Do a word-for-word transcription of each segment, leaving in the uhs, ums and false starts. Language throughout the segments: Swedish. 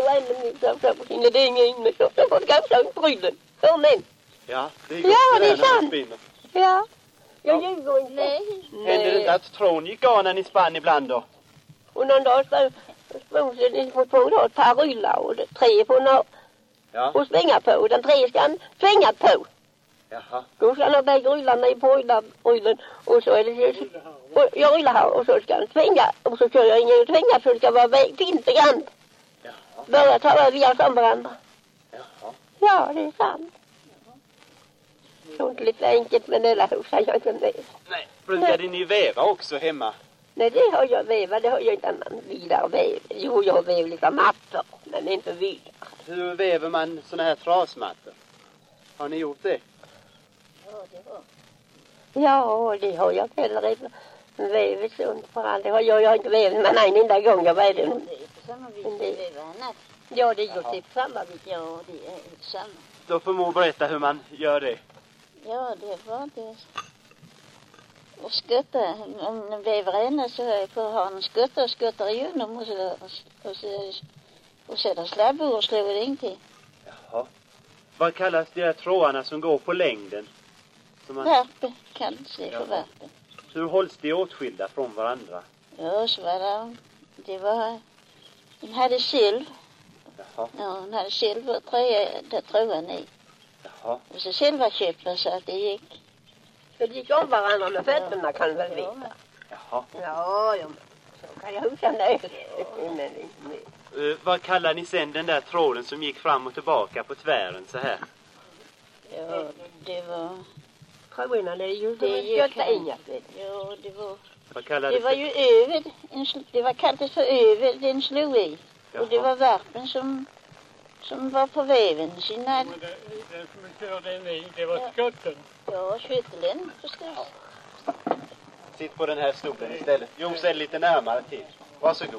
ännu min så på sina dänga in med så på ganska bryden. Hör men. Ja, det är gott. Ja, det är när man sant. spinner. Ja. Jag ljuger inte. Nej. Hände det inte att trån gick av när ni spann ibland då? Och någon dag så sprang ni på två dagar ett par ryllar och det, tre på nå. Ja. Och svänga på. Och den tre ska han svänga på. Jaha. Då ska han ha bägge ryllarna i på ryllen. Och så är det så. Och jag ryllar här och så ska han svänga. Och så kör jag ingen och svänga så det ska vara fint och grant. Jaha. Börja ta över via som varandra. Jaha. Ja, det är sant. Så inte lite enkelt med hela huset. Jag inte med. Nej. Brukade ni väva också hemma? Nej, det har jag vävat. Det har jag inte annan vidare väv. Jo, jag har väv lite mattor. Men inte vidare. Hur väver man såna här trasmattor? Har ni gjort det? Ja, det har. Ja, det har jag heller redan vävet sånt för allt. Det har jag, jag har inte vävt men en enda gång jag vävde den. Det är på samma vis som väva annat. Ja, det är ju typ samma vis. Ja, det är samma. Då får mor berätta hur man gör det. Ja, det var det. Och skutta. Om den väver ena så får ha en skutta och skuttar igenom och så, och så, och sätta slabbor och slår det ingenting. Jaha. Vad kallas de här trådarna som går på längden? Som man... Värpe kallas det för Jaha. värpe. Hur hålls de åtskilda från varandra? Ja, så var det. Det var... Den hade silv. Jaha. Ja, den hade silver och trä, där tråden i. Jaha. Och så silverkäppar så att det gick. Så det gick om varandra med fötterna kan väl veta. Jaha. Ja, ja. Så kan jag huska det. Men inte mer. Uh, vad kallar ni sen den där tråden som gick fram och tillbaka på tvären så här? Ja, det var... Trådarna, det är ju Det det gick götta han. inga. Ja, det var... Vad kallar Det det var för? ju över, en sl- det var kallat för över, den slog i. Och det Jaha. var värpen som, som var på väven. Sina, Men det, den som körde in i, det var skotten. ja, skyttelen förstås. Sitt på den här stolen istället. Jo, ställ lite närmare till. Varsågod.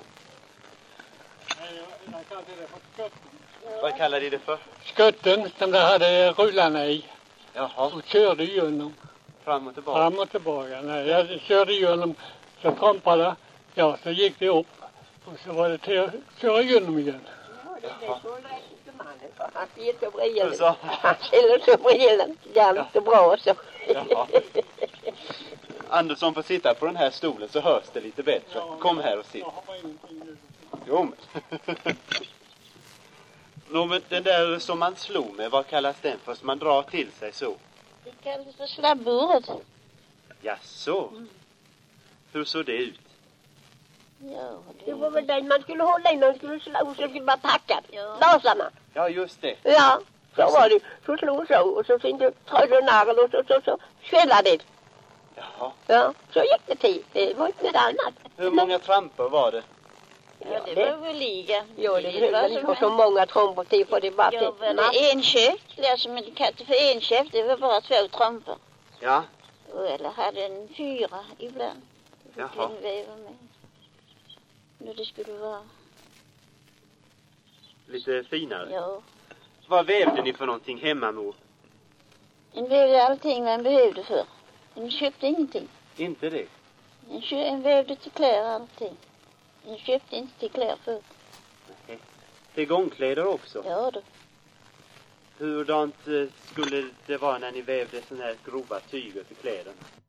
Nej, jag, jag kallade det för skotten. Vad kallar ni det för? Skotten som det hade rullarna i Jaha. och körde igenom Fram och tillbaka. fram och tillbaka. Nej, jag körde igenom så trampade, ja, så gick det upp och så var det till att köra igenom igen. Ja, det är det så rätt mannen. Han ser så brillen. Du sa? Han ser så brillen. Jämt och bra så. Jaha. Andersson får sitta på den här stolen så hörs det lite bättre. Kom här och sitt. Jag har ingenting nu. Jo, men. Nå, men den där som man slog med, vad kallas den för? Som man drar till sig så? Det kallades för slabburet. Jaså? Hur såg det ut? Ja, Det det var väl den man skulle hålla in. Man skulle slå och så skulle man tacka. Ja. Lasarna. Ja, just det. Ja, så var det. Så slog så och så finns det tröjorna och så, så, så skällade det. Jaha. Ja, så gick det till. Det var inte något annat. Hur många trampor var det? Ja, det var väl liga. Jo, det var behöver väl inte som så en- många trumpor till för det bara Ja, till var det en käft? Det som en katt för en käft, det var bara två trampor. Ja. Och eller hade en fyra ibland. Jaha. Den väva med. Nu det skulle vara, Lite finare. ja. Vad vävde ni för någonting hemma, mor? En vävde allting man behövde för. En köpte ingenting. Inte det? En, kö, en vävde till kläder allting. En köpte inte till kläder för. Nej. Till gångkläder också? Ja då. Hurdant eh, skulle det vara när ni vävde såna här grova tyger till kläderna?